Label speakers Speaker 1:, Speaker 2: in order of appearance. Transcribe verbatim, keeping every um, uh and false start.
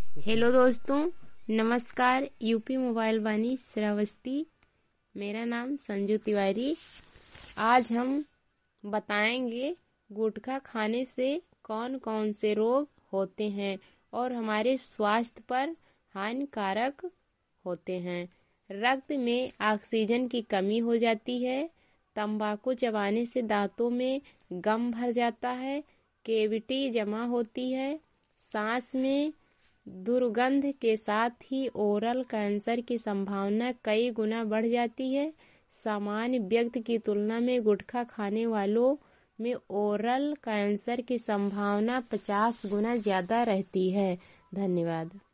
Speaker 1: Hello दोस्तों, नमस्कार। UP mobile वाणी श्रावस्ती, मेरा नाम संजू तिवारी। आज हम बताएंगे गुटखा खाने से कौन कौन से रोग होते हैं और हमारे स्वास्थ्य पर हानिकारक होते हैं। रक्त में ऑक्सीजन की कमी हो जाती है। तंबाकू चबाने से दांतों में गम भर जाता है। कैविटी जमा होती है। सांस में दुर्गंध के साथ ही ओरल कैंसर की संभावना कई गुना बढ़ जाती है। सामान्य व्यक्ति की तुलना में गुटखा खाने वालों में ओरल कैंसर की संभावना पचास गुना ज्यादा रहती है। धन्यवाद।